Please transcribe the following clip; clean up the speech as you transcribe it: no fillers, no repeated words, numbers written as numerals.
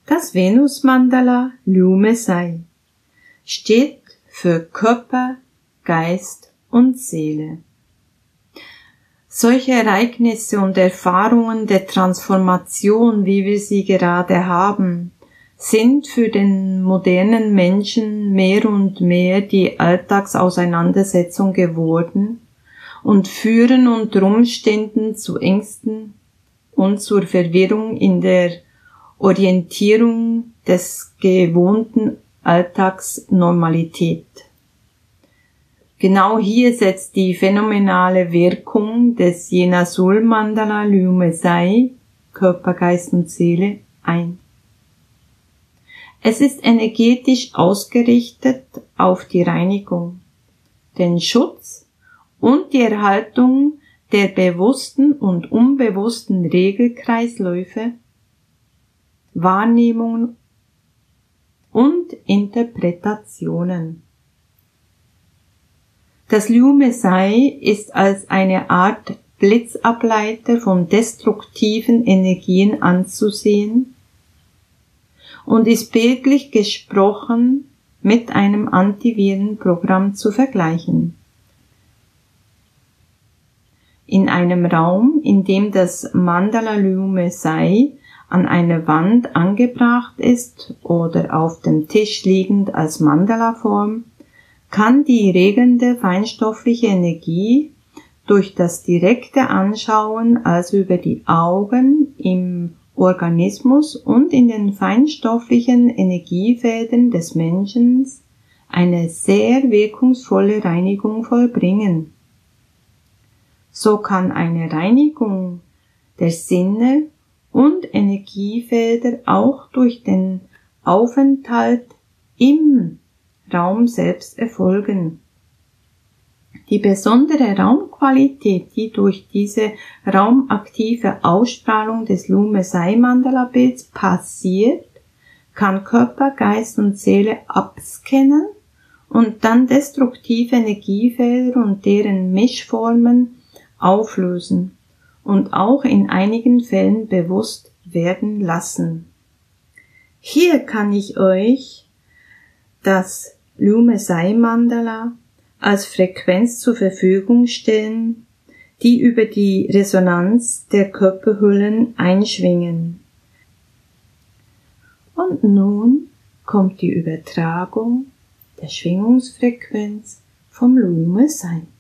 Das Venus-Mandala Liu-Me-Sai steht für Körper, Geist und Seele. Solche Ereignisse und Erfahrungen der Transformation, wie wir sie gerade haben, sind für den modernen Menschen mehr und mehr die Alltagsauseinandersetzung geworden und führen unter Umständen zu Ängsten und zur Verwirrung in der Orientierung des gewohnten Alltagsnormalität. Genau hier setzt die phänomenale Wirkung des Jena-Sul-Mandala Liu-Me-Sai, Körper, Geist und Seele, ein. Es ist energetisch ausgerichtet auf die Reinigung, den Schutz und die Erhaltung der bewussten und unbewussten Regelkreisläufe, Wahrnehmungen und Interpretationen. Das Liu-Me-Sai ist als eine Art Blitzableiter von destruktiven Energien anzusehen und ist bildlich gesprochen mit einem Antivirenprogramm zu vergleichen. In einem Raum, in dem das Mandala Liu-Me-Sai an einer Wand angebracht ist oder auf dem Tisch liegend als Mandala-Form, kann die regelnde feinstoffliche Energie durch das direkte Anschauen, also über die Augen, im Organismus und in den feinstofflichen Energiefeldern des Menschen eine sehr wirkungsvolle Reinigung vollbringen. So kann eine Reinigung der Sinne und Energiefelder auch durch den Aufenthalt im Raum selbst erfolgen. Die besondere Raumqualität, die durch diese raumaktive Ausstrahlung des Liu-Me-Sai-Mandala-Bilds passiert, kann Körper, Geist und Seele abscannen und dann destruktive Energiefelder und deren Mischformen auflösen und auch in einigen Fällen bewusst werden lassen. Hier kann ich euch das Liu-Me-Sai-Mandala als Frequenz zur Verfügung stellen, die über die Resonanz der Körperhüllen einschwingen. Und nun kommt die Übertragung der Schwingungsfrequenz vom Liu-Me-Sai.